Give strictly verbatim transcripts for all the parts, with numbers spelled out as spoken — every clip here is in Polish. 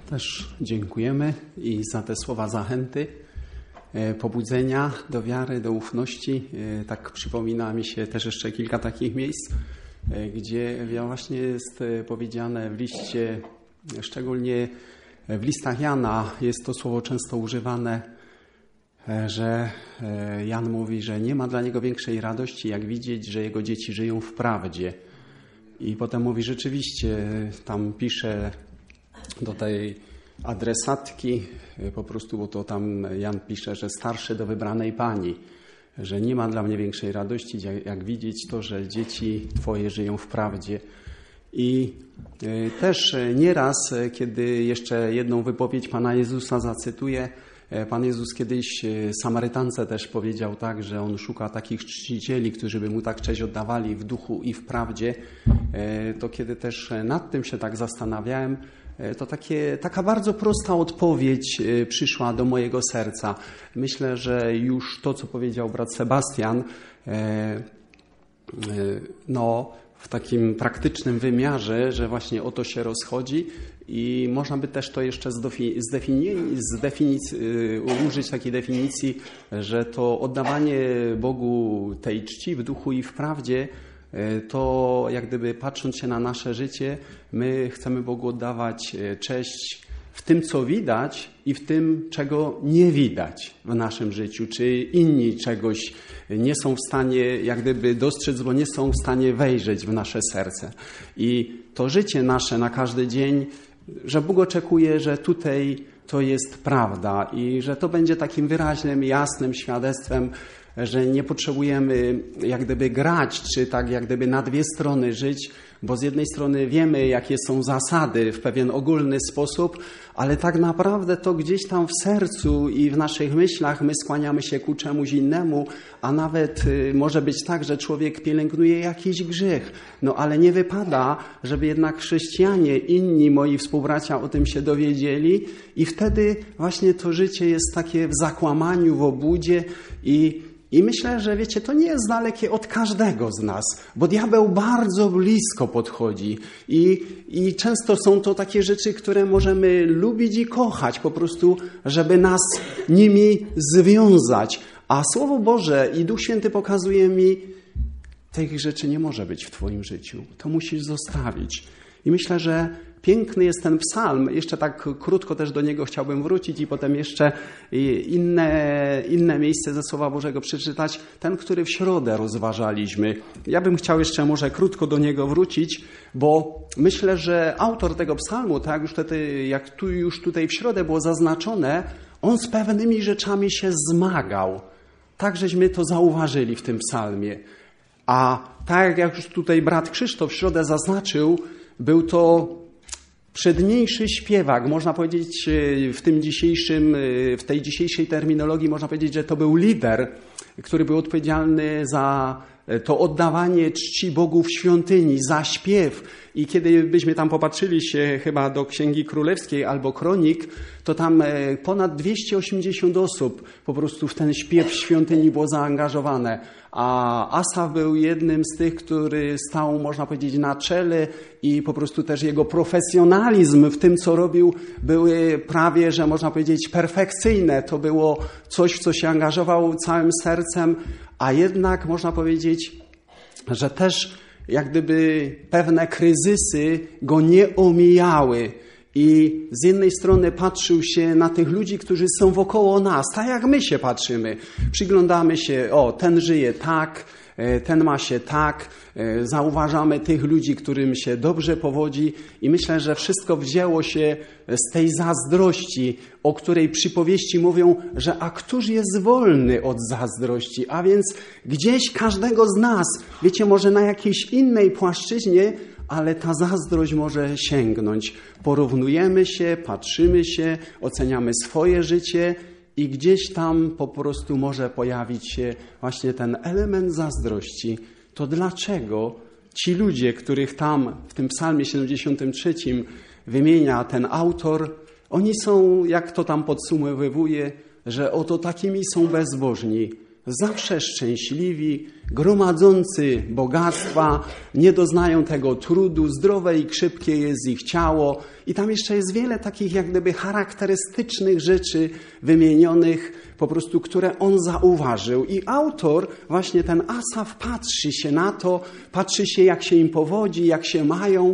Też dziękujemy i za te słowa zachęty, pobudzenia do wiary, do ufności. Tak przypomina mi się też jeszcze kilka takich miejsc, gdzie właśnie jest powiedziane w liście, szczególnie w listach Jana jest to słowo często używane, że Jan mówi, że nie ma dla niego większej radości, jak widzieć, że jego dzieci żyją w prawdzie. I potem mówi, rzeczywiście, tam pisze do tej adresatki, po prostu, bo to tam Jan pisze, że starszy do wybranej pani, że nie ma dla mnie większej radości, jak widzieć to, że dzieci Twoje żyją w prawdzie. I też nieraz, kiedy jeszcze jedną wypowiedź Pana Jezusa zacytuję, Pan Jezus kiedyś Samarytance też powiedział tak, że On szuka takich czcicieli, którzy by Mu tak cześć oddawali w duchu i w prawdzie. To kiedy też nad tym się tak zastanawiałem, to takie, taka bardzo prosta odpowiedź przyszła do mojego serca. Myślę, że już to, co powiedział brat Sebastian, no w takim praktycznym wymiarze, że właśnie o to się rozchodzi i można by też to jeszcze zdefinic- użyć takiej definicji, że to oddawanie Bogu tej czci w duchu i w prawdzie, to jak gdyby patrząc się na nasze życie, my chcemy Bogu oddawać cześć w tym, co widać i w tym, czego nie widać w naszym życiu, czy inni czegoś nie są w stanie jak gdyby dostrzec, bo nie są w stanie wejrzeć w nasze serce. I to życie nasze na każdy dzień, że Bóg oczekuje, że tutaj to jest prawda i że to będzie takim wyraźnym, jasnym świadectwem, że nie potrzebujemy jak gdyby grać, czy tak jak gdyby na dwie strony żyć, bo z jednej strony wiemy, jakie są zasady w pewien ogólny sposób, ale tak naprawdę to gdzieś tam w sercu i w naszych myślach my skłaniamy się ku czemuś innemu, a nawet może być tak, że człowiek pielęgnuje jakiś grzech. No ale nie wypada, żeby jednak chrześcijanie, inni moi współbracia o tym się dowiedzieli i wtedy właśnie to życie jest takie w zakłamaniu, w obłudzie i I myślę, że wiecie, to nie jest dalekie od każdego z nas, bo diabeł bardzo blisko podchodzi i, i często są to takie rzeczy, które możemy lubić i kochać po prostu, żeby nas nimi związać. A Słowo Boże i Duch Święty pokazuje mi, tych rzeczy nie może być w Twoim życiu. To musisz zostawić. I myślę, że piękny jest ten psalm. Jeszcze tak krótko też do niego chciałbym wrócić i potem jeszcze inne, inne miejsce ze Słowa Bożego przeczytać. Ten, który w środę rozważaliśmy. Ja bym chciał jeszcze może krótko do niego wrócić, bo myślę, że autor tego psalmu, tak już wtedy, jak tu już tutaj w środę było zaznaczone, on z pewnymi rzeczami się zmagał. Tak żeśmy to zauważyli w tym psalmie. A tak jak już tutaj brat Krzysztof w środę zaznaczył, był to przedniejszy śpiewak, można powiedzieć w tym dzisiejszym, w tej dzisiejszej terminologii można powiedzieć, że to był lider, który był odpowiedzialny za to oddawanie czci Bogu w świątyni, za śpiew. I kiedy byśmy tam popatrzyli się chyba do Księgi Królewskiej albo Kronik, to tam ponad dwieście osiemdziesiąt osób po prostu w ten śpiew w świątyni było zaangażowane. A Asaf był jednym z tych, który stał, można powiedzieć, na czele i po prostu też jego profesjonalizm w tym, co robił, były prawie, że można powiedzieć, perfekcyjne. To było coś, w co się angażował całym sercem, a jednak można powiedzieć, że też jak gdyby pewne kryzysy go nie omijały. I z jednej strony patrzył się na tych ludzi, którzy są wokoło nas, tak jak my się patrzymy. Przyglądamy się, o, ten żyje tak, ten ma się tak, zauważamy tych ludzi, którym się dobrze powodzi i myślę, że wszystko wzięło się z tej zazdrości, o której przypowieści mówią, że a któż jest wolny od zazdrości, a więc gdzieś każdego z nas, wiecie, może na jakiejś innej płaszczyźnie, ale ta zazdrość może sięgnąć. Porównujemy się, patrzymy się, oceniamy swoje życie i gdzieś tam po prostu może pojawić się właśnie ten element zazdrości. To dlaczego ci ludzie, których tam w tym psalmie siedemdziesiątym trzecim wymienia ten autor, oni są, jak to tam podsumowywuje, że oto takimi są bezbożni, zawsze szczęśliwi, gromadzący bogactwa, nie doznają tego trudu, zdrowe i krzypkie jest ich ciało. I tam jeszcze jest wiele takich jak gdyby charakterystycznych rzeczy wymienionych, po prostu, które on zauważył. I autor, właśnie ten Asaf, patrzy się na to, patrzy się, jak się im powodzi, jak się mają.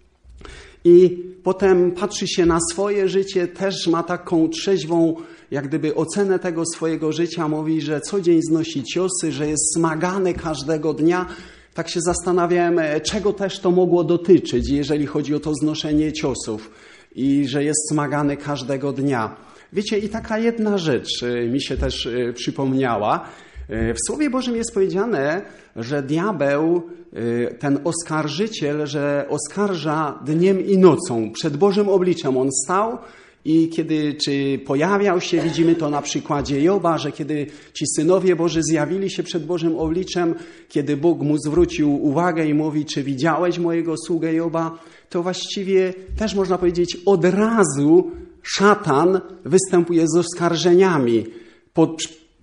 I potem patrzy się na swoje życie, też ma taką trzeźwą, jak gdyby ocenę tego swojego życia. Mówi, że co dzień znosi ciosy, że jest smagany każdego dnia. Tak się zastanawiałem, czego też to mogło dotyczyć, jeżeli chodzi o to znoszenie ciosów i że jest smagany każdego dnia. Wiecie, i taka jedna rzecz mi się też przypomniała. W Słowie Bożym jest powiedziane, że diabeł, ten oskarżyciel, że oskarża dniem i nocą. Przed Bożym obliczem on stał i kiedy czy pojawiał się, widzimy to na przykładzie Joba, że kiedy ci synowie Boży zjawili się przed Bożym obliczem, kiedy Bóg mu zwrócił uwagę i mówi, czy widziałeś mojego sługę Joba, to właściwie też można powiedzieć od razu szatan występuje z oskarżeniami pod,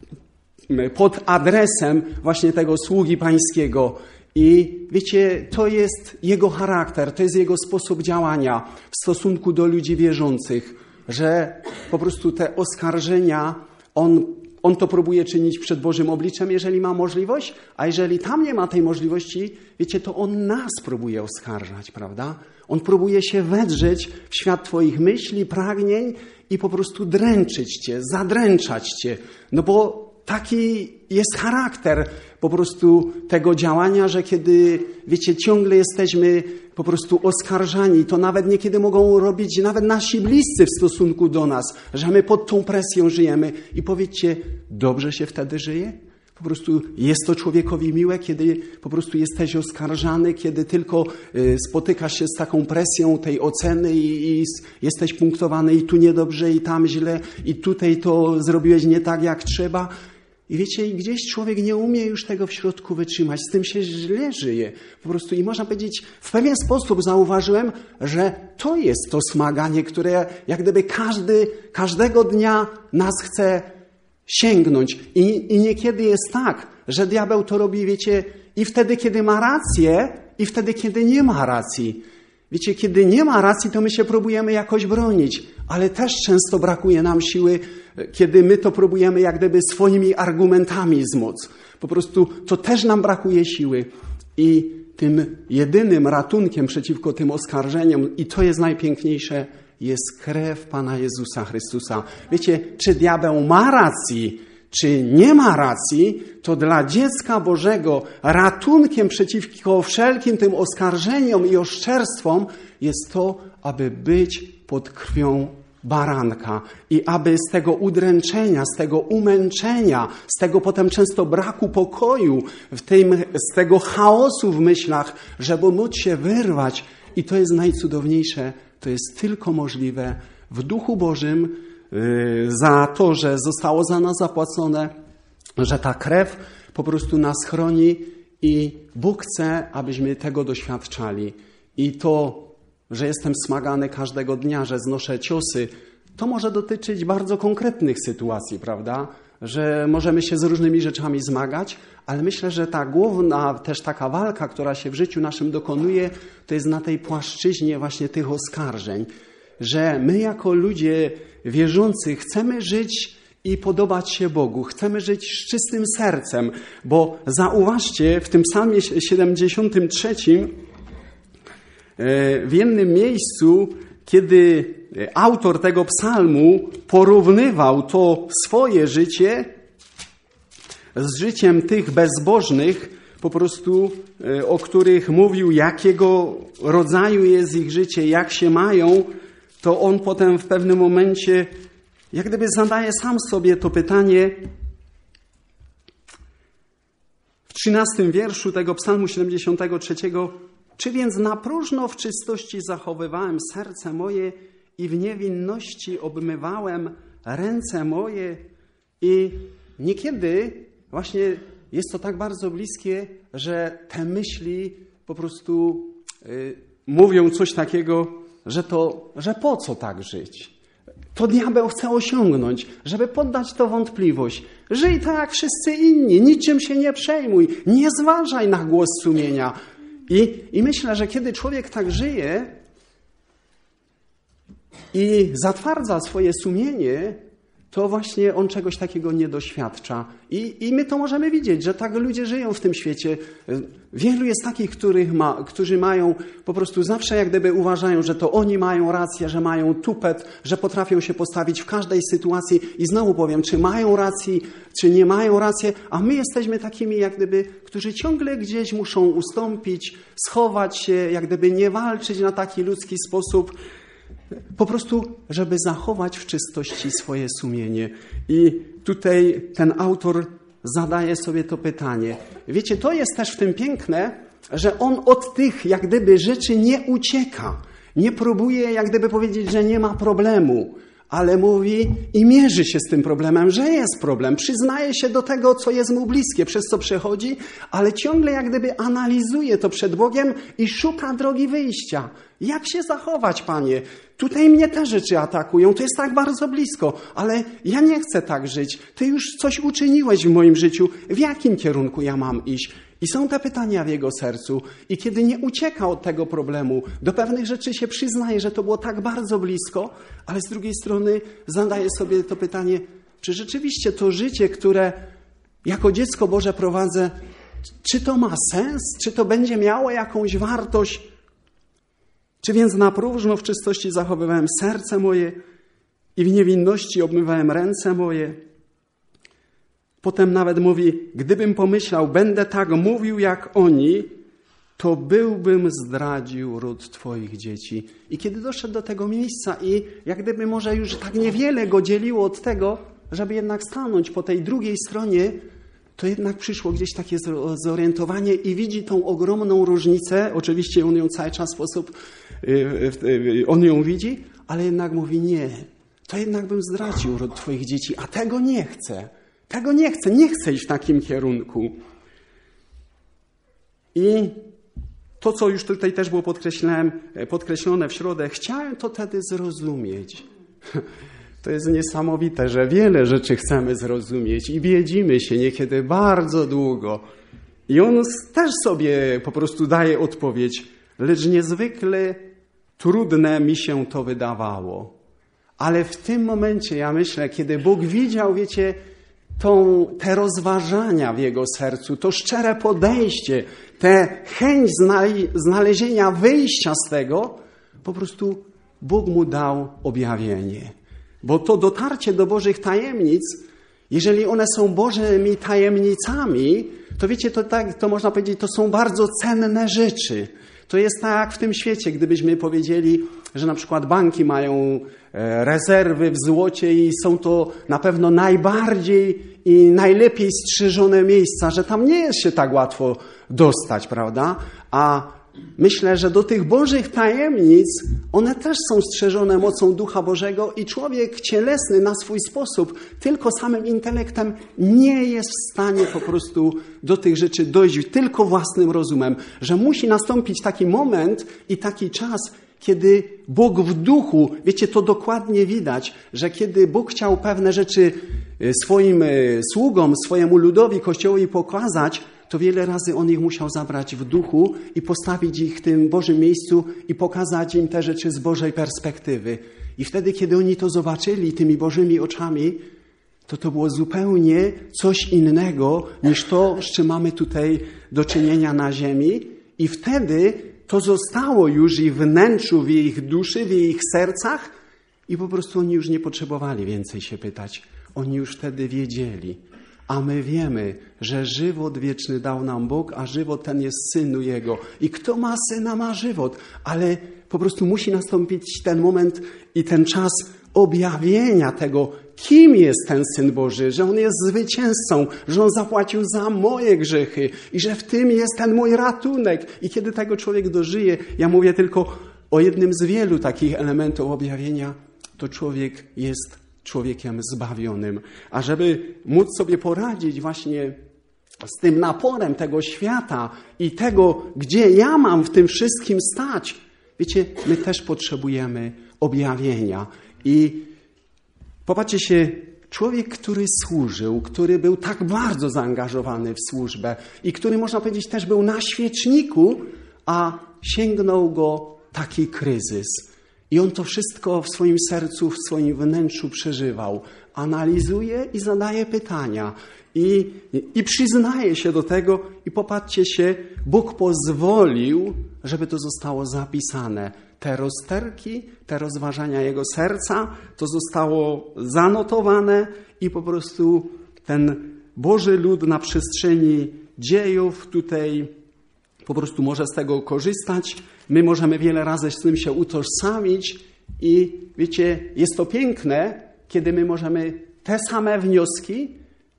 pod adresem właśnie tego sługi pańskiego. I wiecie, to jest jego charakter, to jest jego sposób działania w stosunku do ludzi wierzących, że po prostu te oskarżenia, on, on to próbuje czynić przed Bożym obliczem, jeżeli ma możliwość, a jeżeli tam nie ma tej możliwości, wiecie, to on nas próbuje oskarżać, prawda? On próbuje się wedrzeć w świat twoich myśli, pragnień i po prostu dręczyć cię, zadręczać cię, no bo taki jest charakter po prostu tego działania, że kiedy, wiecie, ciągle jesteśmy po prostu oskarżani, to nawet niekiedy mogą robić nawet nasi bliscy w stosunku do nas, że my pod tą presją żyjemy. I powiedzcie, dobrze się wtedy żyje? Po prostu jest to człowiekowi miłe, kiedy po prostu jesteś oskarżany, kiedy tylko spotykasz się z taką presją tej oceny i, i jesteś punktowany i tu niedobrze, i tam źle, i tutaj to zrobiłeś nie tak, jak trzeba. I wiecie, gdzieś człowiek nie umie już tego w środku wytrzymać, z tym się źle żyje. Po prostu i można powiedzieć, w pewien sposób zauważyłem, że to jest to smaganie, które jak gdyby każdy, każdego dnia nas chce sięgnąć. I, I niekiedy jest tak, że diabeł to robi, wiecie, i wtedy, kiedy ma rację, i wtedy, kiedy nie ma racji. Wiecie, kiedy nie ma racji, to my się próbujemy jakoś bronić, ale też często brakuje nam siły, kiedy my to próbujemy jak gdyby swoimi argumentami zmóc. Po prostu to też nam brakuje siły. I tym jedynym ratunkiem przeciwko tym oskarżeniom, i to jest najpiękniejsze, jest krew Pana Jezusa Chrystusa. Wiecie, czy diabeł ma racji, czy nie ma racji, to dla dziecka Bożego ratunkiem przeciwko wszelkim tym oskarżeniom i oszczerstwom jest to, aby być pod krwią baranka i aby z tego udręczenia, z tego umęczenia, z tego potem często braku pokoju, w tym, z tego chaosu w myślach, żeby móc się wyrwać. I to jest najcudowniejsze, to jest tylko możliwe w Duchu Bożym, za to, że zostało za nas zapłacone, że ta krew po prostu nas chroni i Bóg chce, abyśmy tego doświadczali. I to, że jestem smagany każdego dnia, że znoszę ciosy, to może dotyczyć bardzo konkretnych sytuacji, prawda? Że możemy się z różnymi rzeczami zmagać, ale myślę, że ta główna też taka walka, która się w życiu naszym dokonuje, to jest na tej płaszczyźnie właśnie tych oskarżeń, że my jako ludzie wierzący chcemy żyć i podobać się Bogu. Chcemy żyć z czystym sercem, bo zauważcie, w tym psalmie siedemdziesiątym trzecim w jednym miejscu, kiedy autor tego psalmu porównywał to swoje życie z życiem tych bezbożnych, po prostu o których mówił, jakiego rodzaju jest ich życie, jak się mają, to on potem w pewnym momencie jak gdyby zadaje sam sobie to pytanie w trzynastym wierszu tego psalmu siedemdziesiątego trzeciego. Czy więc na próżno w czystości zachowywałem serce moje i w niewinności obmywałem ręce moje? I niekiedy właśnie jest to tak bardzo bliskie, że te myśli po prostu y, mówią coś takiego, że to, że po co tak żyć? to diabeł chce osiągnąć, żeby poddać to wątpliwość. Żyj tak jak wszyscy inni, niczym się nie przejmuj, nie zważaj na głos sumienia. I, i myślę, że kiedy człowiek tak żyje i zatwardza swoje sumienie, to właśnie on czegoś takiego nie doświadcza. I, I my to możemy widzieć, że tak ludzie żyją w tym świecie. Wielu jest takich, których ma, którzy mają po prostu zawsze jak gdyby uważają, że to oni mają rację, że mają tupet, że potrafią się postawić w każdej sytuacji. I znowu powiem, czy mają rację, czy nie mają racji, a my jesteśmy takimi jak gdyby, którzy ciągle gdzieś muszą ustąpić, schować się, jak gdyby nie walczyć na taki ludzki sposób. Po prostu, żeby zachować w czystości swoje sumienie. I tutaj ten autor zadaje sobie to pytanie. Wiecie, to jest też w tym piękne, że on od tych jak gdyby rzeczy nie ucieka. Nie próbuje jak gdyby powiedzieć, że nie ma problemu, ale mówi i mierzy się z tym problemem, że jest problem. Przyznaje się do tego, co jest mu bliskie, przez co przechodzi, ale ciągle jak gdyby analizuje to przed Bogiem i szuka drogi wyjścia. Jak się zachować, Panie? Tutaj mnie te rzeczy atakują, to jest tak bardzo blisko, ale ja nie chcę tak żyć. Ty już coś uczyniłeś w moim życiu. W jakim kierunku ja mam iść? I są te pytania w jego sercu. I kiedy nie ucieka od tego problemu, do pewnych rzeczy się przyznaje, że to było tak bardzo blisko, ale z drugiej strony zadaje sobie to pytanie, czy rzeczywiście to życie, które jako dziecko Boże prowadzę, czy to ma sens? Czy to będzie miało jakąś wartość? Czy więc na próżno w czystości zachowywałem serce moje i w niewinności obmywałem ręce moje? Potem nawet mówi, gdybym pomyślał, będę tak mówił jak oni, to byłbym zdradził ród Twoich dzieci. I kiedy doszedł do tego miejsca i jak gdyby może już tak niewiele go dzieliło od tego, żeby jednak stanąć po tej drugiej stronie, to jednak przyszło gdzieś takie zorientowanie i widzi tą ogromną różnicę. Oczywiście on ją cały czas w sposób, on ją widzi, ale jednak mówi nie, to jednak bym zdradził ród Twoich dzieci, a tego nie chcę. Tego nie chcę, nie chcę iść w takim kierunku. I to, co już tutaj też było podkreślone w środę, chciałem to wtedy zrozumieć. To jest niesamowite, że wiele rzeczy chcemy zrozumieć i biedzimy się niekiedy bardzo długo. I on też sobie po prostu daje odpowiedź, lecz niezwykle trudne mi się to wydawało. Ale w tym momencie, ja myślę, kiedy Bóg widział, wiecie, tą, te rozważania w jego sercu, to szczere podejście, tę chęć znalezienia wyjścia z tego, po prostu Bóg mu dał objawienie. Bo to dotarcie do Bożych tajemnic, jeżeli one są Bożymi tajemnicami, to wiecie, to tak, to można powiedzieć, to są bardzo cenne rzeczy. To jest tak jak w tym świecie, gdybyśmy powiedzieli, że na przykład banki mają rezerwy w złocie i są to na pewno najbardziej i najlepiej strzeżone miejsca, że tam nie jest się tak łatwo dostać, prawda? A myślę, że do tych Bożych tajemnic one też są strzeżone mocą Ducha Bożego i człowiek cielesny na swój sposób, tylko samym intelektem nie jest w stanie po prostu do tych rzeczy dojść, tylko własnym rozumem, że musi nastąpić taki moment i taki czas, kiedy Bóg w duchu, wiecie, to dokładnie widać, że kiedy Bóg chciał pewne rzeczy swoim sługom, swojemu ludowi, Kościołowi pokazać, to wiele razy On ich musiał zabrać w duchu i postawić ich w tym Bożym miejscu i pokazać im te rzeczy z Bożej perspektywy. I wtedy, kiedy oni to zobaczyli tymi Bożymi oczami, to to było zupełnie coś innego niż to, z czym mamy tutaj do czynienia na ziemi. I wtedy to zostało już i w wnętrzu, w ich duszy, w ich sercach i po prostu oni już nie potrzebowali więcej się pytać. Oni już wtedy wiedzieli. A my wiemy, że żywot wieczny dał nam Bóg, a żywot ten jest Synu Jego. I kto ma Syna, ma żywot. Ale po prostu musi nastąpić ten moment i ten czas objawienia tego, kim jest ten Syn Boży, że On jest zwycięzcą, że On zapłacił za moje grzechy i że w tym jest ten mój ratunek. I kiedy tego człowiek dożyje, ja mówię tylko o jednym z wielu takich elementów objawienia, to człowiek jest człowiekiem zbawionym. A żeby móc sobie poradzić właśnie z tym naporem tego świata i tego, gdzie ja mam w tym wszystkim stać, wiecie, my też potrzebujemy objawienia. I Popatrzcie się, człowiek, który służył, który był tak bardzo zaangażowany w służbę i który, można powiedzieć, też był na świeczniku, a sięgnął go taki kryzys. I on to wszystko w swoim sercu, w swoim wnętrzu przeżywał. Analizuje i zadaje pytania. I, i przyznaje się do tego i popatrzcie się, Bóg pozwolił, żeby to zostało zapisane. Te rozterki, te rozważania jego serca, to zostało zanotowane i po prostu ten Boży lud na przestrzeni dziejów tutaj po prostu może z tego korzystać. My możemy wiele razy z tym się utożsamić i wiecie, jest to piękne, kiedy my możemy te same wnioski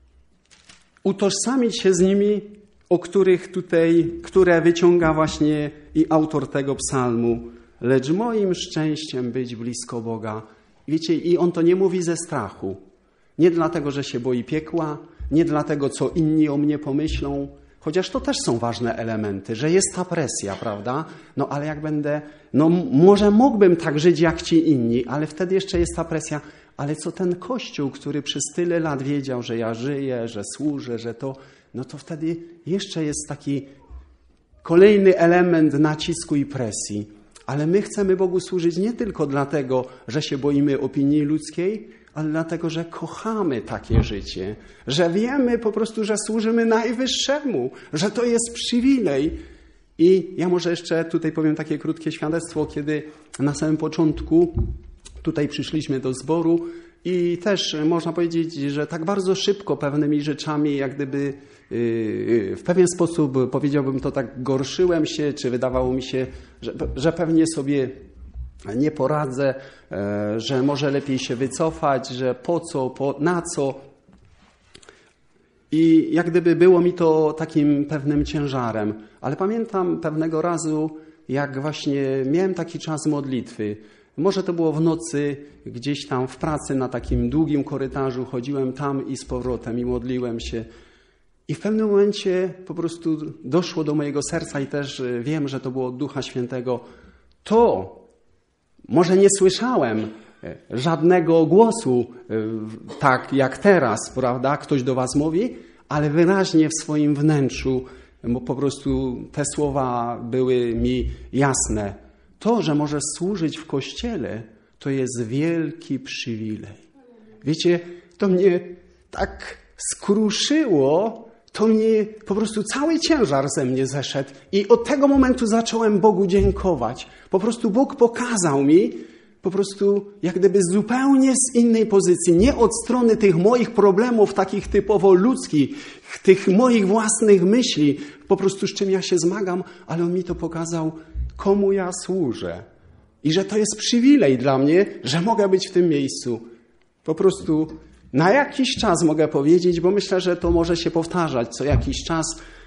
utożsamić się z nimi, o których tutaj, które wyciąga właśnie i autor tego psalmu. Lecz moim szczęściem być blisko Boga. Wiecie, i on to nie mówi ze strachu. Nie dlatego, że się boi piekła, nie dlatego, co inni o mnie pomyślą, chociaż to też są ważne elementy, że jest ta presja, prawda? No ale jak będę, no może mógłbym tak żyć jak ci inni, ale wtedy jeszcze jest ta presja. Ale co ten Kościół, który przez tyle lat wiedział, że ja żyję, że służę, że to, no to wtedy jeszcze jest taki kolejny element nacisku i presji. Ale my chcemy Bogu służyć nie tylko dlatego, że się boimy opinii ludzkiej, ale dlatego, że kochamy takie życie, że wiemy po prostu, że służymy Najwyższemu, że to jest przywilej. I ja może jeszcze tutaj powiem takie krótkie świadectwo, kiedy na samym początku tutaj przyszliśmy do zboru i też można powiedzieć, że tak bardzo szybko pewnymi rzeczami jak gdyby w pewien sposób, powiedziałbym to tak, gorszyłem się, czy wydawało mi się, że, że pewnie sobie nie poradzę, że może lepiej się wycofać, że po co, po, na co. I jak gdyby było mi to takim pewnym ciężarem. Ale pamiętam pewnego razu, jak właśnie miałem taki czas modlitwy. Może to było w nocy, gdzieś tam w pracy na takim długim korytarzu, chodziłem tam i z powrotem i modliłem się. I w pewnym momencie po prostu doszło do mojego serca i też wiem, że to było od Ducha Świętego. To, może nie słyszałem żadnego głosu, tak jak teraz, prawda, ktoś do was mówi, ale wyraźnie w swoim wnętrzu, bo po prostu te słowa były mi jasne. To, że możesz służyć w Kościele, to jest wielki przywilej. Wiecie, to mnie tak skruszyło, to mnie po prostu cały ciężar ze mnie zeszedł i od tego momentu zacząłem Bogu dziękować. Po prostu Bóg pokazał mi, po prostu jak gdyby zupełnie z innej pozycji, nie od strony tych moich problemów takich typowo ludzkich, tych moich własnych myśli, po prostu z czym ja się zmagam, ale On mi to pokazał, komu ja służę. I że to jest przywilej dla mnie, że mogę być w tym miejscu. Po prostu na jakiś czas mogę powiedzieć, bo myślę, że to może się powtarzać co jakiś czas,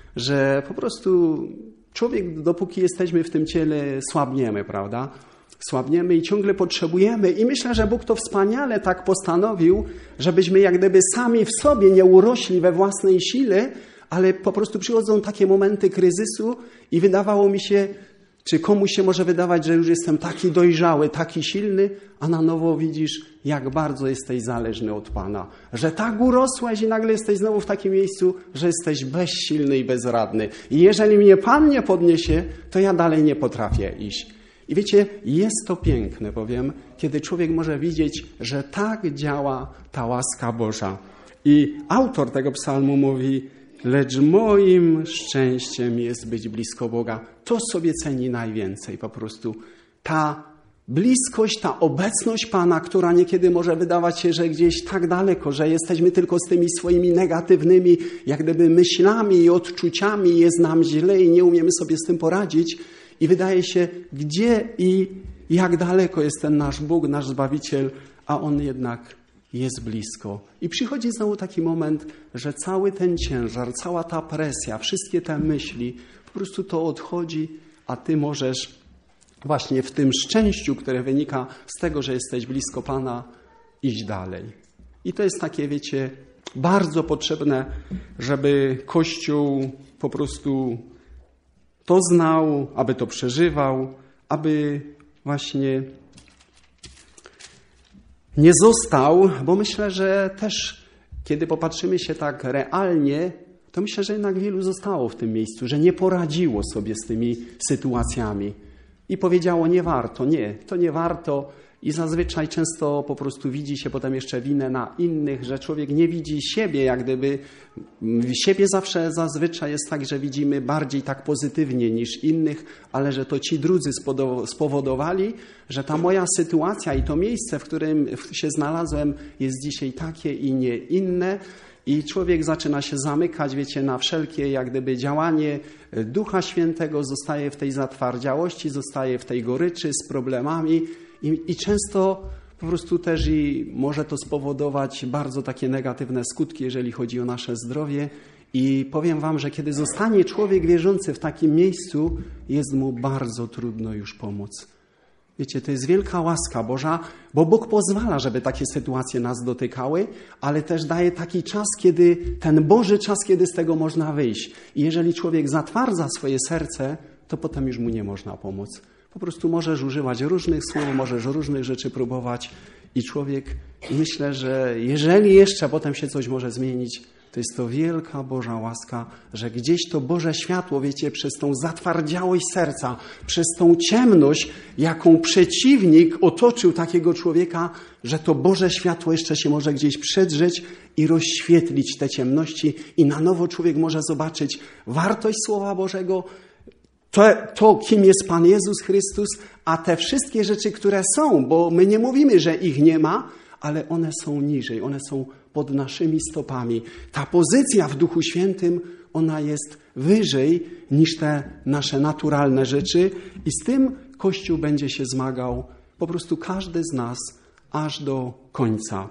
że po prostu człowiek, dopóki jesteśmy w tym ciele, słabniemy, prawda? Słabniemy i ciągle potrzebujemy. I myślę, że Bóg to wspaniale tak postanowił, żebyśmy jak gdyby sami w sobie nie urośli we własnej sile, ale po prostu przychodzą takie momenty kryzysu i wydawało mi się, czy komuś się może wydawać, że już jestem taki dojrzały, taki silny, a na nowo widzisz, jak bardzo jesteś zależny od Pana. Że tak urosłeś i nagle jesteś znowu w takim miejscu, że jesteś bezsilny i bezradny. I jeżeli mnie Pan nie podniesie, to ja dalej nie potrafię iść. I wiecie, jest to piękne, powiem, kiedy człowiek może widzieć, że tak działa ta łaska Boża. I autor tego psalmu mówi, lecz moim szczęściem jest być blisko Boga. To sobie ceni najwięcej po prostu. Ta bliskość, ta obecność Pana, która niekiedy może wydawać się, że gdzieś tak daleko, że jesteśmy tylko z tymi swoimi negatywnymi, jak gdyby myślami i odczuciami, jest nam źle i nie umiemy sobie z tym poradzić. I wydaje się, gdzie i jak daleko jest ten nasz Bóg, nasz Zbawiciel, a On jednak jest blisko. I przychodzi znowu taki moment, że cały ten ciężar, cała ta presja, wszystkie te myśli, po prostu to odchodzi, a Ty możesz właśnie w tym szczęściu, które wynika z tego, że jesteś blisko Pana, iść dalej. I to jest takie, wiecie, bardzo potrzebne, żeby Kościół po prostu to znał, aby to przeżywał, aby właśnie nie został, bo myślę, że też kiedy popatrzymy się tak realnie, to myślę, że jednak wielu zostało w tym miejscu, że nie poradziło sobie z tymi sytuacjami i powiedziało nie warto, nie, to nie warto i zazwyczaj często po prostu widzi się potem jeszcze winę na innych, że człowiek nie widzi siebie, jak gdyby siebie zawsze zazwyczaj jest tak, że widzimy bardziej tak pozytywnie niż innych, ale że to ci drudzy spowodowali, że ta moja sytuacja i to miejsce, w którym się znalazłem jest dzisiaj takie i nie inne. I człowiek zaczyna się zamykać, wiecie, na wszelkie jak gdyby działanie Ducha Świętego, zostaje w tej zatwardziałości, zostaje w tej goryczy z problemami i, i często po prostu też i może to spowodować bardzo takie negatywne skutki, jeżeli chodzi o nasze zdrowie. I powiem wam, że kiedy zostanie człowiek wierzący w takim miejscu, jest mu bardzo trudno już pomóc. Wiecie, to jest wielka łaska Boża, bo Bóg pozwala, żeby takie sytuacje nas dotykały, ale też daje taki czas, kiedy ten Boży czas, kiedy z tego można wyjść. I jeżeli człowiek zatwardza swoje serce, to potem już mu nie można pomóc. Po prostu możesz używać różnych słów, możesz różnych rzeczy próbować i człowiek, i myślę, że jeżeli jeszcze potem się coś może zmienić, to jest to wielka Boża łaska, że gdzieś to Boże światło, wiecie, przez tą zatwardziałość serca, przez tą ciemność, jaką przeciwnik otoczył takiego człowieka, że to Boże światło jeszcze się może gdzieś przedrzeć i rozświetlić te ciemności i na nowo człowiek może zobaczyć wartość Słowa Bożego, to, to kim jest Pan Jezus Chrystus, a te wszystkie rzeczy, które są, bo my nie mówimy, że ich nie ma, ale one są niżej, one są pod naszymi stopami. Ta pozycja w Duchu Świętym, ona jest wyżej niż te nasze naturalne rzeczy i z tym Kościół będzie się zmagał, po prostu każdy z nas, aż do końca.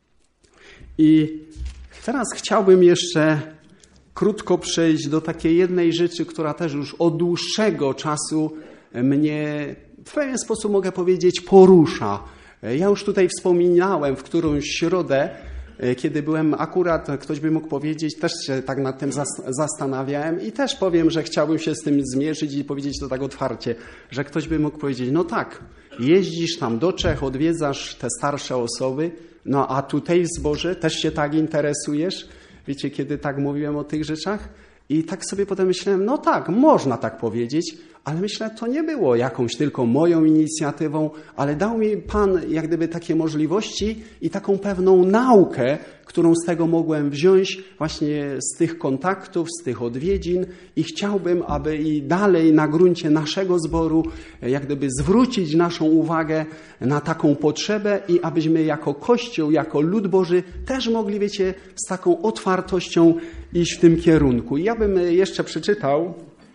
I teraz chciałbym jeszcze krótko przejść do takiej jednej rzeczy, która też już od dłuższego czasu mnie w pewien sposób, mogę powiedzieć, porusza. Ja już tutaj wspominałem w którąś środę, kiedy byłem akurat, ktoś by mógł powiedzieć, też się tak nad tym zastanawiałem i też powiem, że chciałbym się z tym zmierzyć i powiedzieć to tak otwarcie, że ktoś by mógł powiedzieć, no tak, jeździsz tam do Czech, odwiedzasz te starsze osoby, no a tutaj w zborze też się tak interesujesz? Wiecie, kiedy tak mówiłem o tych rzeczach? I tak sobie potem myślałem, no tak, można tak powiedzieć, ale myślę, to nie było jakąś tylko moją inicjatywą, ale dał mi Pan jak gdyby takie możliwości i taką pewną naukę, którą z tego mogłem wziąć właśnie z tych kontaktów, z tych odwiedzin i chciałbym, aby i dalej na gruncie naszego zboru jak gdyby zwrócić naszą uwagę na taką potrzebę i abyśmy jako Kościół, jako lud Boży też mogli, wiecie, z taką otwartością iść w tym kierunku. I ja bym jeszcze przeczytał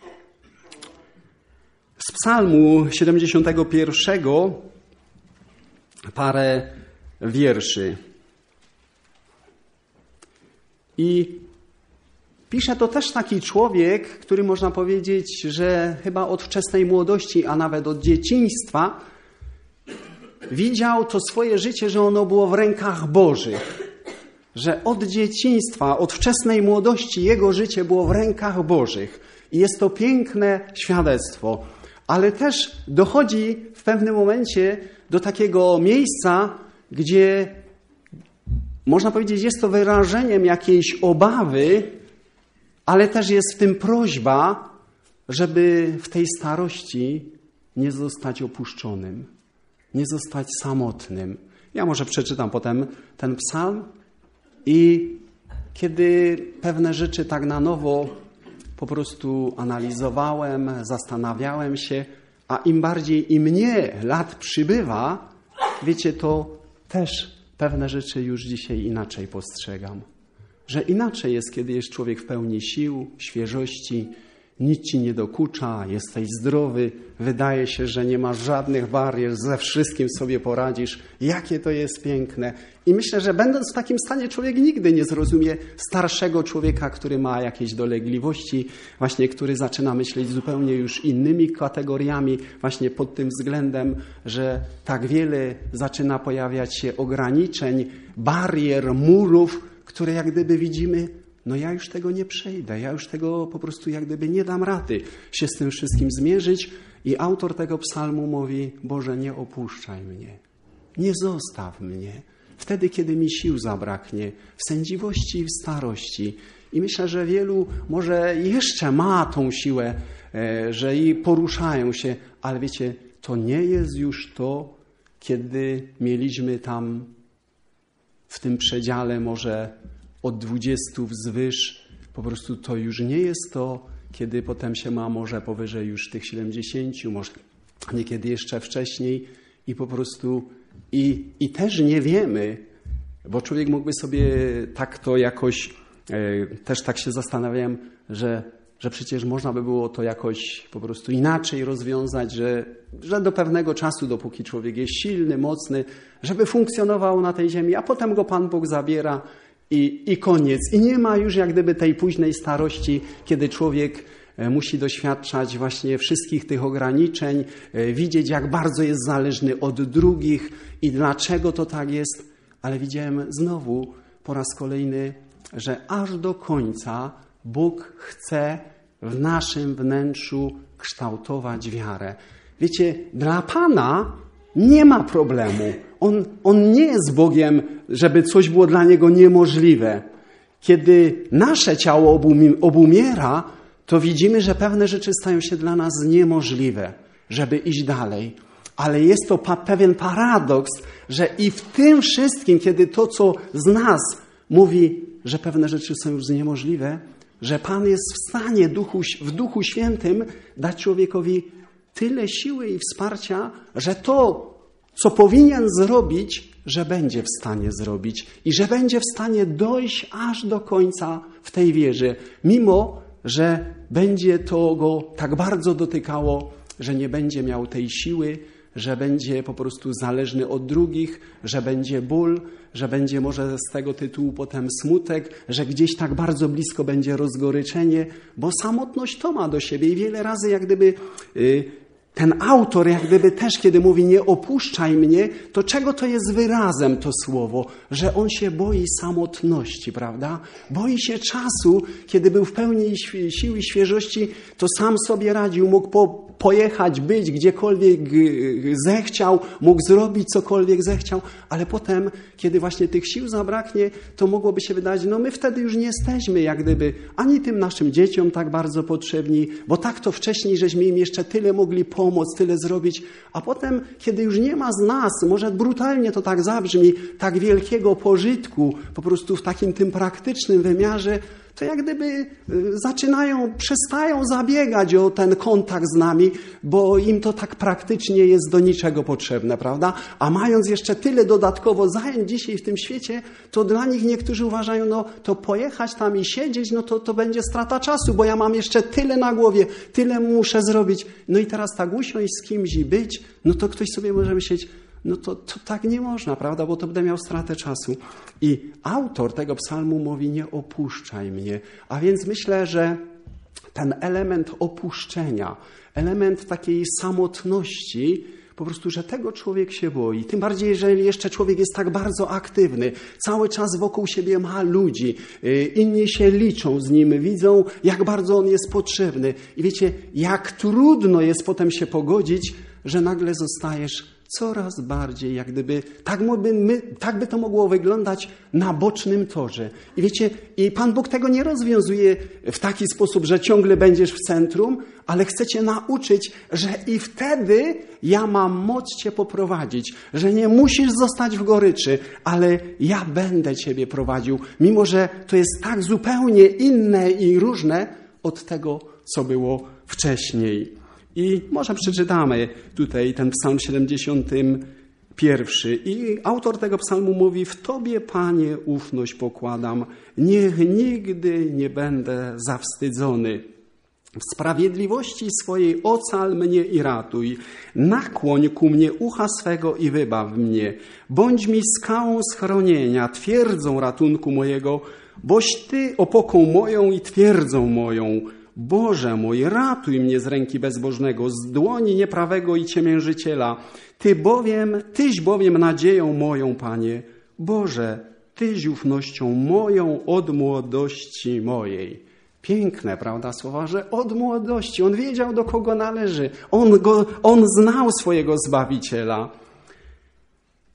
z Psalmu siedemdziesiątego pierwszego parę wierszy. I pisze to też taki człowiek, który można powiedzieć, że chyba od wczesnej młodości, a nawet od dzieciństwa widział to swoje życie, że ono było w rękach Bożych. Że od dzieciństwa, od wczesnej młodości jego życie było w rękach Bożych. I jest to piękne świadectwo. Ale też dochodzi w pewnym momencie do takiego miejsca, gdzie można powiedzieć, jest to wyrażeniem jakiejś obawy, ale też jest w tym prośba, żeby w tej starości nie zostać opuszczonym, nie zostać samotnym. Ja może przeczytam potem ten psalm i kiedy pewne rzeczy tak na nowo po prostu analizowałem, zastanawiałem się, a im bardziej i mnie lat przybywa, wiecie, to też pewne rzeczy już dzisiaj inaczej postrzegam. Że inaczej jest, kiedy jest człowiek w pełni sił, świeżości, nic ci nie dokucza, jesteś zdrowy, wydaje się, że nie masz żadnych barier, ze wszystkim sobie poradzisz. Jakie to jest piękne. I myślę, że będąc w takim stanie, człowiek nigdy nie zrozumie starszego człowieka, który ma jakieś dolegliwości, właśnie który zaczyna myśleć zupełnie już innymi kategoriami, właśnie pod tym względem, że tak wiele zaczyna pojawiać się ograniczeń, barier, murów, które jak gdyby widzimy, no ja już tego nie przejdę, ja już tego po prostu jak gdyby nie dam rady się z tym wszystkim zmierzyć. I autor tego psalmu mówi, Boże, nie opuszczaj mnie, nie zostaw mnie. Wtedy, kiedy mi sił zabraknie, w sędziwości i w starości. I myślę, że wielu może jeszcze ma tą siłę, że i poruszają się, ale wiecie, to nie jest już to, kiedy mieliśmy tam w tym przedziale może od dwudziestu wzwyż, po prostu to już nie jest to, kiedy potem się ma może powyżej już tych siedemdziesięciu, może niekiedy jeszcze wcześniej i po prostu i, i też nie wiemy, bo człowiek mógłby sobie tak to jakoś, e, też tak się zastanawiam, że, że przecież można by było to jakoś po prostu inaczej rozwiązać, że, że do pewnego czasu, dopóki człowiek jest silny, mocny, żeby funkcjonował na tej ziemi, a potem go Pan Bóg zabiera i, i koniec. I nie ma już jak gdyby tej późnej starości, kiedy człowiek musi doświadczać właśnie wszystkich tych ograniczeń, widzieć, jak bardzo jest zależny od drugich i dlaczego to tak jest. Ale widziałem znowu po raz kolejny, że aż do końca Bóg chce w naszym wnętrzu kształtować wiarę. Wiecie, dla Pana nie ma problemu. On, on nie jest Bogiem, żeby coś było dla Niego niemożliwe. Kiedy nasze ciało obumiera, to widzimy, że pewne rzeczy stają się dla nas niemożliwe, żeby iść dalej. Ale jest to pa- pewien paradoks, że i w tym wszystkim, kiedy to, co z nas mówi, że pewne rzeczy są już niemożliwe, że Pan jest w stanie duchu, w Duchu Świętym dać człowiekowi tyle siły i wsparcia, że to, co powinien zrobić, że będzie w stanie zrobić i że będzie w stanie dojść aż do końca w tej wierze, mimo że będzie to go tak bardzo dotykało, że nie będzie miał tej siły, że będzie po prostu zależny od drugich, że będzie ból, że będzie może z tego tytułu potem smutek, że gdzieś tak bardzo blisko będzie rozgoryczenie, bo samotność to ma do siebie i wiele razy jak gdyby yy, ten autor jak gdyby też, kiedy mówi nie opuszczaj mnie, to czego to jest wyrazem to słowo? Że on się boi samotności, prawda? Boi się czasu, kiedy był w pełni sił i świeżości, to sam sobie radził, mógł po, pojechać, być gdziekolwiek zechciał, mógł zrobić cokolwiek zechciał, ale potem, kiedy właśnie tych sił zabraknie, to mogłoby się wydać, no my wtedy już nie jesteśmy jak gdyby ani tym naszym dzieciom tak bardzo potrzebni, bo tak to wcześniej żeśmy im jeszcze tyle mogli pomóc, tyle zrobić, a potem, kiedy już nie ma z nas, może brutalnie to tak zabrzmi, tak wielkiego pożytku, po prostu w takim tym praktycznym wymiarze, to jak gdyby zaczynają, przestają zabiegać o ten kontakt z nami, bo im to tak praktycznie jest do niczego potrzebne, prawda? A mając jeszcze tyle dodatkowo zajęć dzisiaj w tym świecie, to dla nich niektórzy uważają, no to pojechać tam i siedzieć, no to, to będzie strata czasu, bo ja mam jeszcze tyle na głowie, tyle muszę zrobić. No i teraz tak usiąść z kimś i być, no to ktoś sobie może myśleć, no to, to tak nie można, prawda, bo to będę miał stratę czasu. I autor tego psalmu mówi, nie opuszczaj mnie. A więc myślę, że ten element opuszczenia, element takiej samotności, po prostu, że tego człowiek się boi. Tym bardziej, jeżeli jeszcze człowiek jest tak bardzo aktywny, cały czas wokół siebie ma ludzi, inni się liczą z nim, widzą, jak bardzo on jest potrzebny. I wiecie, jak trudno jest potem się pogodzić, że nagle zostajesz coraz bardziej, jak gdyby, tak, by, my, tak by to mogło wyglądać na bocznym torze. I wiecie, i Pan Bóg tego nie rozwiązuje w taki sposób, że ciągle będziesz w centrum, ale chce cię nauczyć, że i wtedy ja mam moc cię poprowadzić, że nie musisz zostać w goryczy, ale ja będę ciebie prowadził, mimo że to jest tak zupełnie inne i różne od tego, co było wcześniej. I może przeczytamy tutaj ten psalm siedemdziesiąty pierwszy. I autor tego psalmu mówi, w Tobie, Panie, ufność pokładam, niech nigdy nie będę zawstydzony. W sprawiedliwości swojej ocal mnie i ratuj. Nakłoń ku mnie ucha swego i wybaw mnie. Bądź mi skałą schronienia, twierdzą ratunku mojego, boś Ty opoką moją i twierdzą moją. Boże mój, ratuj mnie z ręki bezbożnego, z dłoni nieprawego i ciemiężyciela. Ty bowiem, Tyś bowiem nadzieją moją, Panie. Boże, Tyś ufnością moją od młodości mojej. Piękne, prawda, słowa, że od młodości. On wiedział, do kogo należy. On, go, on znał swojego Zbawiciela.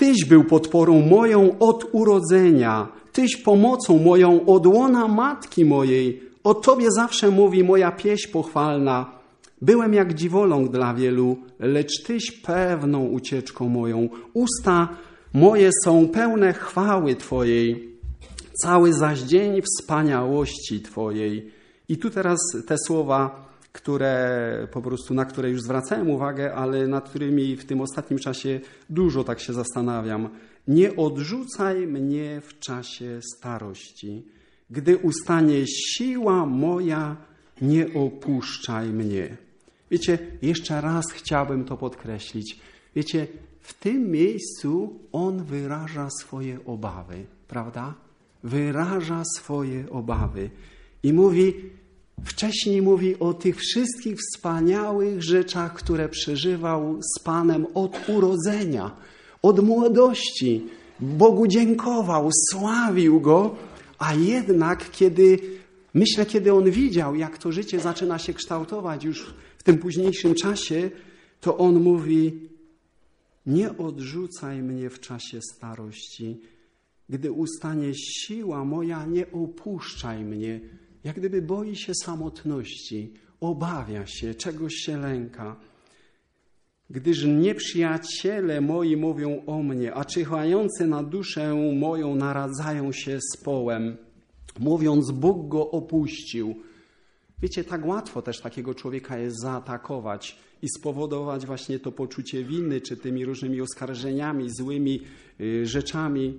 Tyś był podporą moją od urodzenia, Tyś pomocą moją od łona matki mojej. O Tobie zawsze mówi moja pieśń pochwalna. Byłem jak dziwoląg dla wielu, lecz Tyś pewną ucieczką moją. Usta moje są pełne chwały Twojej, cały zaś dzień wspaniałości Twojej. I tu teraz te słowa, które po prostu, na które już zwracałem uwagę, ale nad którymi w tym ostatnim czasie dużo tak się zastanawiam. Nie odrzucaj mnie w czasie starości. Gdy ustanie siła moja, nie opuszczaj mnie. Wiecie, jeszcze raz chciałbym to podkreślić. Wiecie, w tym miejscu on wyraża swoje obawy, prawda? Wyraża swoje obawy. I mówi, wcześniej mówi o tych wszystkich wspaniałych rzeczach, które przeżywał z Panem od urodzenia, od młodości. Bogu dziękował, sławił Go, a jednak kiedy, myślę, kiedy on widział, jak to życie zaczyna się kształtować już w tym późniejszym czasie, to on mówi, nie odrzucaj mnie w czasie starości. Gdy ustanie siła moja, nie opuszczaj mnie. Jak gdyby boi się samotności, obawia się, czegoś się lęka. Gdyż nieprzyjaciele moi mówią o mnie, a czyhający na duszę moją naradzają się z połem, mówiąc, Bóg go opuścił. Wiecie, tak łatwo też takiego człowieka jest zaatakować i spowodować właśnie to poczucie winy, czy tymi różnymi oskarżeniami, złymi y, rzeczami.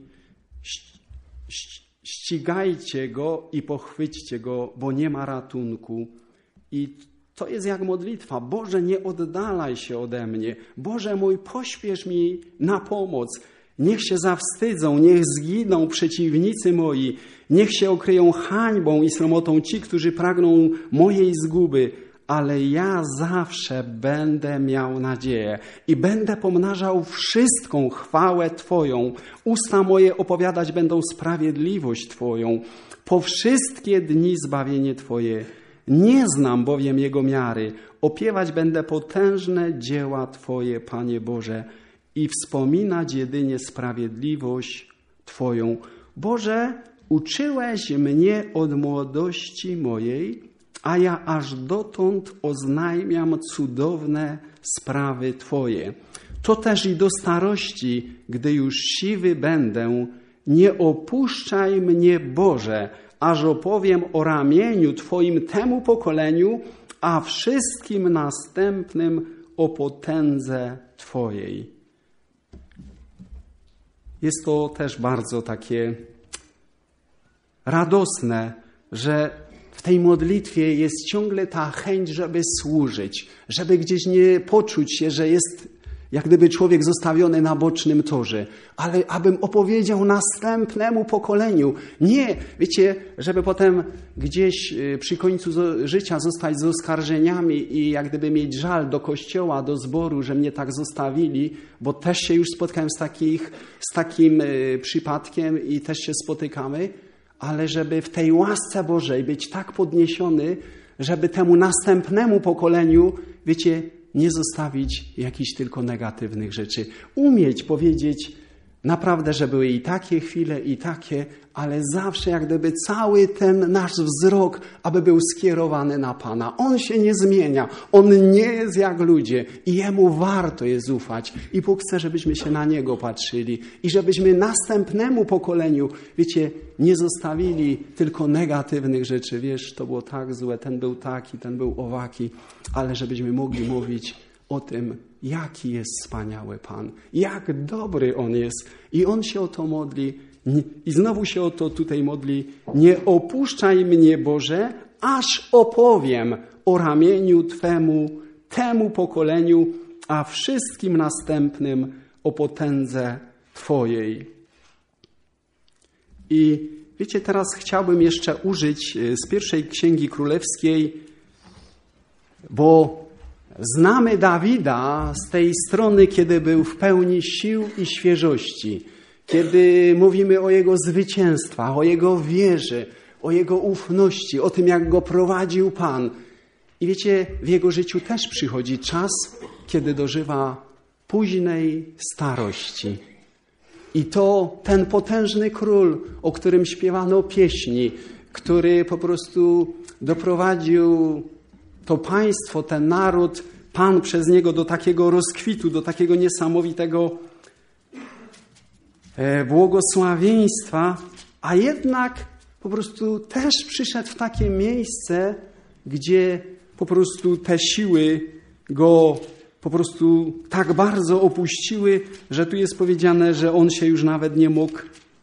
Ścigajcie go i pochwyćcie go, bo nie ma ratunku. I to jest jak modlitwa. Boże, nie oddalaj się ode mnie. Boże mój, pośpiesz mi na pomoc. Niech się zawstydzą, niech zginą przeciwnicy moi. Niech się okryją hańbą i sromotą ci, którzy pragną mojej zguby. Ale ja zawsze będę miał nadzieję i będę pomnażał wszystką chwałę Twoją. Usta moje opowiadać będą sprawiedliwość Twoją. Po wszystkie dni zbawienie Twoje. Nie znam bowiem Jego miary. Opiewać będę potężne dzieła Twoje, Panie Boże, i wspominać jedynie sprawiedliwość Twoją. Boże, uczyłeś mnie od młodości mojej, a ja aż dotąd oznajmiam cudowne sprawy Twoje. To też i do starości, gdy już siwy będę, nie opuszczaj mnie, Boże, aż opowiem o ramieniu Twoim temu pokoleniu, a wszystkim następnym o potędze Twojej. Jest to też bardzo takie radosne, że w tej modlitwie jest ciągle ta chęć, żeby służyć, żeby gdzieś nie poczuć się, że jest jak gdyby człowiek zostawiony na bocznym torze, ale abym opowiedział następnemu pokoleniu. Nie, wiecie, żeby potem gdzieś przy końcu życia zostać z oskarżeniami i jak gdyby mieć żal do kościoła, do zboru, że mnie tak zostawili, bo też się już spotkałem z, takich, z takim przypadkiem i też się spotykamy, ale żeby w tej łasce Bożej być tak podniesiony, żeby temu następnemu pokoleniu, wiecie, nie zostawić jakichś tylko negatywnych rzeczy. Umieć powiedzieć naprawdę, że były i takie chwile, i takie, ale zawsze jak gdyby cały ten nasz wzrok, aby był skierowany na Pana. On się nie zmienia. On nie jest jak ludzie i Jemu warto jest ufać. I Bóg chce, żebyśmy się na Niego patrzyli i żebyśmy następnemu pokoleniu, wiecie, nie zostawili tylko negatywnych rzeczy. Wiesz, to było tak złe, ten był taki, ten był owaki, ale żebyśmy mogli mówić o tym, jaki jest wspaniały Pan, jak dobry On jest. I On się o to modli. I znowu się o to tutaj modli. Nie opuszczaj mnie, Boże, aż opowiem o ramieniu Twemu, temu pokoleniu, a wszystkim następnym o potędze Twojej. I wiecie, teraz chciałbym jeszcze użyć z pierwszej Księgi Królewskiej, bo znamy Dawida z tej strony, kiedy był w pełni sił i świeżości, kiedy mówimy o jego zwycięstwach, o jego wierze, o jego ufności, o tym, jak go prowadził Pan. I wiecie, w jego życiu też przychodzi czas, kiedy dożywa późnej starości. I to ten potężny król, o którym śpiewano pieśni, który po prostu doprowadził to państwo, ten naród, Pan przez niego do takiego rozkwitu, do takiego niesamowitego błogosławieństwa, a jednak po prostu też przyszedł w takie miejsce, gdzie po prostu te siły go po prostu tak bardzo opuściły, że tu jest powiedziane, że on się już nawet nie mógł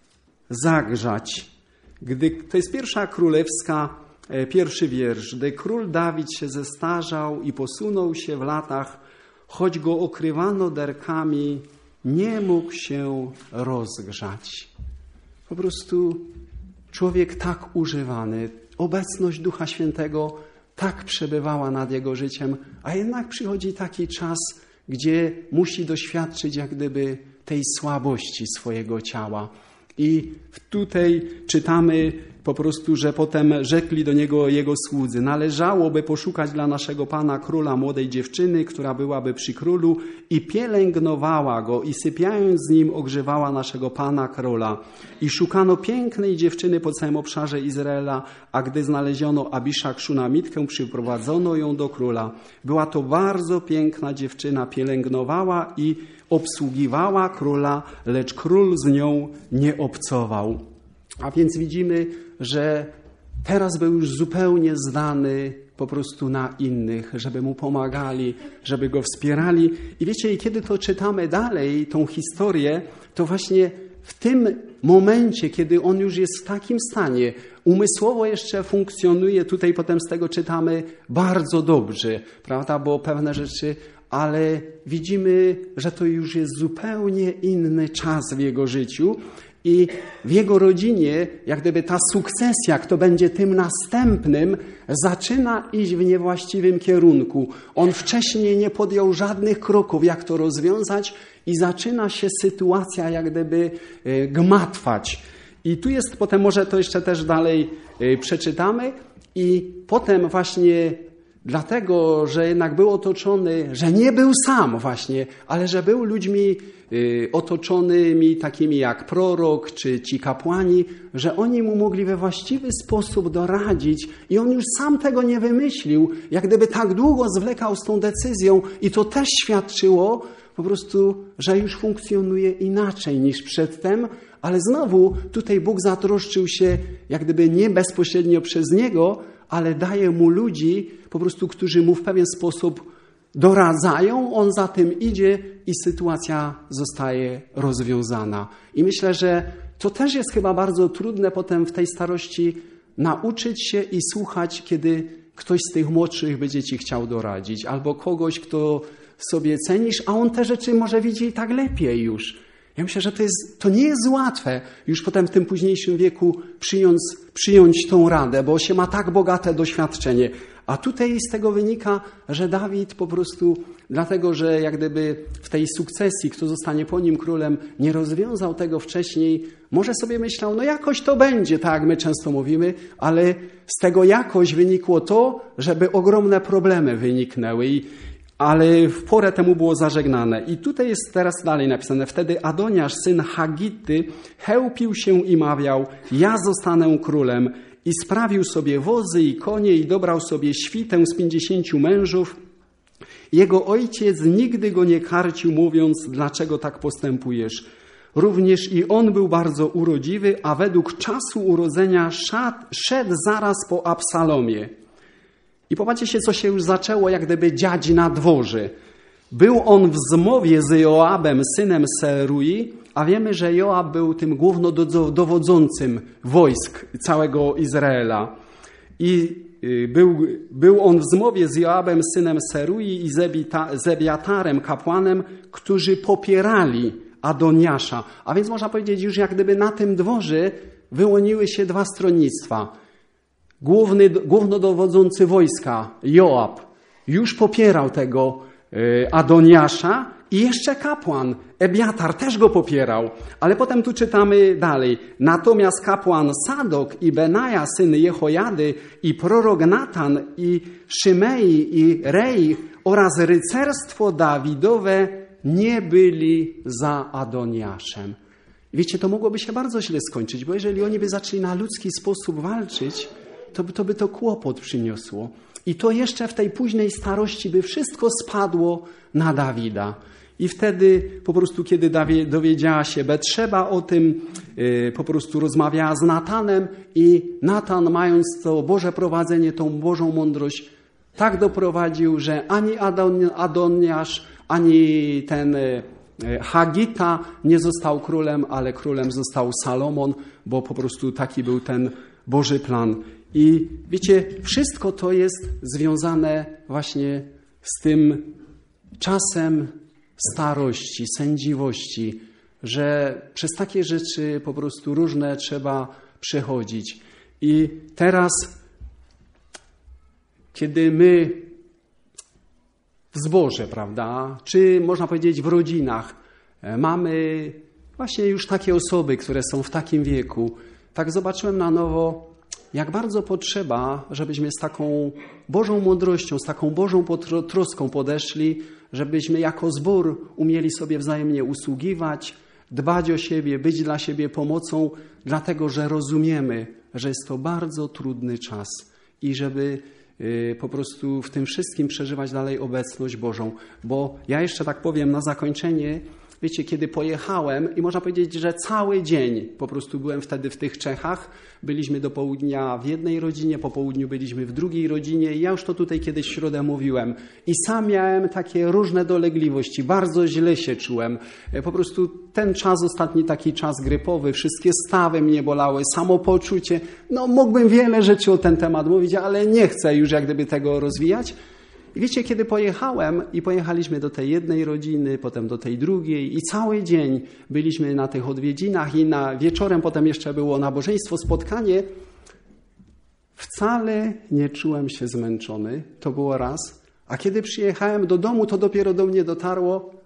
zagrzać. Gdy, to jest pierwsza królewska, pierwszy wiersz. Gdy król Dawid się zestarzał i posunął się w latach, choć go okrywano derkami, nie mógł się rozgrzać. Po prostu człowiek tak używany, obecność Ducha Świętego tak przebywała nad jego życiem, a jednak przychodzi taki czas, gdzie musi doświadczyć jak gdyby tej słabości swojego ciała. I tutaj czytamy po prostu, że potem rzekli do niego jego słudzy: należałoby poszukać dla naszego Pana króla młodej dziewczyny, która byłaby przy królu i pielęgnowała go i sypiając z nim ogrzewała naszego Pana króla. I szukano pięknej dziewczyny po całym obszarze Izraela, a gdy znaleziono Abiszak Szunamitkę, przyprowadzono ją do króla. Była to bardzo piękna dziewczyna, pielęgnowała i obsługiwała króla, lecz król z nią nie obcował. A więc widzimy, że teraz był już zupełnie zdany po prostu na innych, żeby mu pomagali, żeby go wspierali. I wiecie, i kiedy to czytamy dalej, tą historię, to właśnie w tym momencie, kiedy on już jest w takim stanie, umysłowo jeszcze funkcjonuje, tutaj potem z tego czytamy bardzo dobrze, prawda, bo pewne rzeczy, ale widzimy, że to już jest zupełnie inny czas w jego życiu. I w jego rodzinie, jak gdyby ta sukcesja, kto będzie tym następnym, zaczyna iść w niewłaściwym kierunku. On wcześniej nie podjął żadnych kroków, jak to rozwiązać i zaczyna się sytuacja jak gdyby gmatwać. I tu jest potem, może to jeszcze też dalej przeczytamy i potem właśnie dlatego, że jednak był otoczony, że nie był sam właśnie, ale że był ludźmi otoczonymi takimi jak prorok czy ci kapłani, że oni mu mogli we właściwy sposób doradzić i on już sam tego nie wymyślił, jak gdyby tak długo zwlekał z tą decyzją i to też świadczyło po prostu, że już funkcjonuje inaczej niż przedtem, ale znowu tutaj Bóg zatroszczył się jak gdyby nie bezpośrednio przez niego, ale daje mu ludzi po prostu, którzy mu w pewien sposób doradzają, on za tym idzie i sytuacja zostaje rozwiązana. I myślę, że to też jest chyba bardzo trudne potem w tej starości nauczyć się i słuchać, kiedy ktoś z tych młodszych będzie ci chciał doradzić, albo kogoś, kto sobie cenisz, a on te rzeczy może widzi i tak lepiej już. Ja myślę, że to, jest, to nie jest łatwe już potem w tym późniejszym wieku przyjąć, przyjąć tą radę, bo się ma tak bogate doświadczenie. A tutaj z tego wynika, że Dawid po prostu, dlatego że jak gdyby w tej sukcesji, kto zostanie po nim królem, nie rozwiązał tego wcześniej, może sobie myślał, no jakoś to będzie, tak jak my często mówimy, ale z tego jakoś wynikło to, żeby ogromne problemy wyniknęły. I ale w porę temu było zażegnane. I tutaj jest teraz dalej napisane. Wtedy Adoniasz, syn Hagity, chełpił się i mawiał: ja zostanę królem. I sprawił sobie wozy i konie i dobrał sobie świtę z pięćdziesięciu mężów. Jego ojciec nigdy go nie karcił, mówiąc: dlaczego tak postępujesz? Również i on był bardzo urodziwy, a według czasu urodzenia szedł zaraz po Absalomie. I popatrzcie się, co się już zaczęło jak gdyby dziać na dworze. Był on w zmowie z Joabem, synem Serui, a wiemy, że Joab był tym głównodowodzącym wojsk całego Izraela. I był, był on w zmowie z Joabem, synem Serui i Zebiatarem, kapłanem, którzy popierali Adoniasza. A więc można powiedzieć, już jak gdyby na tym dworze wyłoniły się dwa stronnictwa. Główny, głównodowodzący wojska, Joab, już popierał tego Adoniasza i jeszcze kapłan, Ebiatar, też go popierał. Ale potem tu czytamy dalej. Natomiast kapłan Sadok i Benaja, syn Jehojady, i prorok Natan, i Szymei, i Rej oraz rycerstwo Dawidowe nie byli za Adoniaszem. Wiecie, to mogłoby się bardzo źle skończyć, bo jeżeli oni by zaczęli na ludzki sposób walczyć, to by to, by to kłopot przyniosło. I to jeszcze w tej późnej starości by wszystko spadło na Dawida. I wtedy po prostu, kiedy dowiedziała się Betrzeba o tym, yy, po prostu rozmawiała z Natanem i Natan, mając to Boże prowadzenie, tą Bożą mądrość, tak doprowadził, że ani Adon, Adoniasz, ani ten yy, Hagita nie został królem, ale królem został Salomon, bo po prostu taki był ten Boży plan. I wiecie, wszystko to jest związane właśnie z tym czasem starości, sędziwości, że przez takie rzeczy po prostu różne trzeba przechodzić. I teraz, kiedy my w zborze, prawda, czy można powiedzieć w rodzinach, mamy właśnie już takie osoby, które są w takim wieku, tak zobaczyłem na nowo, jak bardzo potrzeba, żebyśmy z taką Bożą mądrością, z taką Bożą troską podeszli, żebyśmy jako zbór umieli sobie wzajemnie usługiwać, dbać o siebie, być dla siebie pomocą, dlatego że rozumiemy, że jest to bardzo trudny czas i żeby y, po prostu w tym wszystkim przeżywać dalej obecność Bożą. Bo ja jeszcze tak powiem na zakończenie, wiecie, kiedy pojechałem i można powiedzieć, że cały dzień po prostu byłem wtedy w tych Czechach. Byliśmy do południa w jednej rodzinie, po południu byliśmy w drugiej rodzinie i ja już to tutaj kiedyś w środę mówiłem. I sam miałem takie różne dolegliwości, bardzo źle się czułem. Po prostu ten czas, ostatni taki czas grypowy, wszystkie stawy mnie bolały, samopoczucie. No mógłbym wiele rzeczy o ten temat mówić, ale nie chcę już jak gdyby tego rozwijać. I wiecie, kiedy pojechałem i pojechaliśmy do tej jednej rodziny, potem do tej drugiej i cały dzień byliśmy na tych odwiedzinach i na wieczorem potem jeszcze było nabożeństwo, spotkanie, wcale nie czułem się zmęczony, to było raz. A kiedy przyjechałem do domu, to dopiero do mnie dotarło,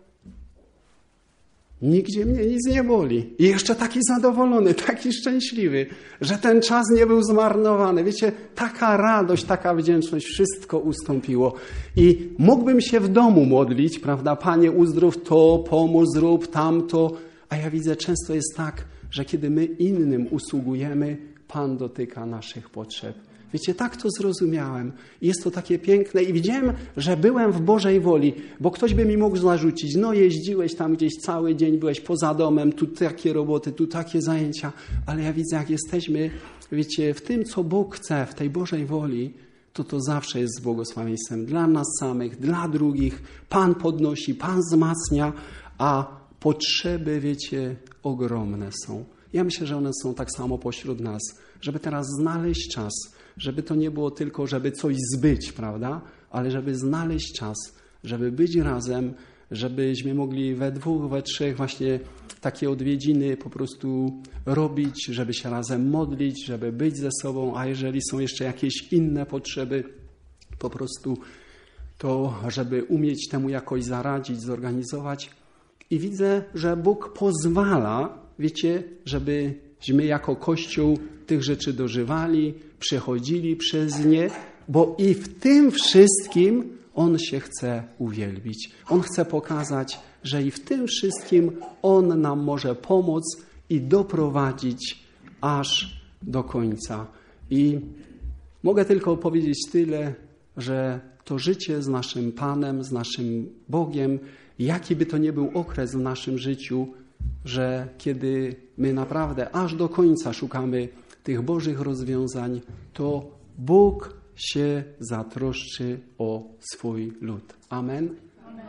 nigdzie mnie nic nie boli. I jeszcze taki zadowolony, taki szczęśliwy, że ten czas nie był zmarnowany. Wiecie, taka radość, taka wdzięczność, wszystko ustąpiło. I mógłbym się w domu modlić, prawda? Panie, uzdrów to, pomóż, zrób tamto. A ja widzę, często jest tak, że kiedy my innym usługujemy, Pan dotyka naszych potrzeb. Wiecie, tak to zrozumiałem. Jest to takie piękne i widziałem, że byłem w Bożej woli, bo ktoś by mi mógł zarzucić, no jeździłeś tam gdzieś cały dzień, byłeś poza domem, tu takie roboty, tu takie zajęcia, ale ja widzę, jak jesteśmy, wiecie, w tym, co Bóg chce, w tej Bożej woli, to to zawsze jest z błogosławieństwem dla nas samych, dla drugich. Pan podnosi, Pan wzmacnia, a potrzeby, wiecie, ogromne są. Ja myślę, że one są tak samo pośród nas, żeby teraz znaleźć czas, żeby to nie było tylko, żeby coś zbyć, prawda? Ale żeby znaleźć czas, żeby być razem, żebyśmy mogli we dwóch, we trzech właśnie takie odwiedziny po prostu robić, żeby się razem modlić, żeby być ze sobą, a jeżeli są jeszcze jakieś inne potrzeby, po prostu to, żeby umieć temu jakoś zaradzić, zorganizować. I widzę, że Bóg pozwala, wiecie, żebyśmy jako Kościół tych rzeczy dożywali, przechodzili przez nie, bo i w tym wszystkim On się chce uwielbić. On chce pokazać, że i w tym wszystkim On nam może pomóc i doprowadzić aż do końca. I mogę tylko powiedzieć tyle, że to życie z naszym Panem, z naszym Bogiem, jaki by to nie był okres w naszym życiu, że kiedy my naprawdę aż do końca szukamy tych Bożych rozwiązań, to Bóg się zatroszczy o swój lud. Amen? Amen.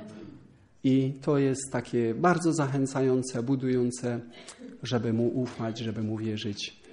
I to jest takie bardzo zachęcające, budujące, żeby Mu ufać, żeby Mu wierzyć.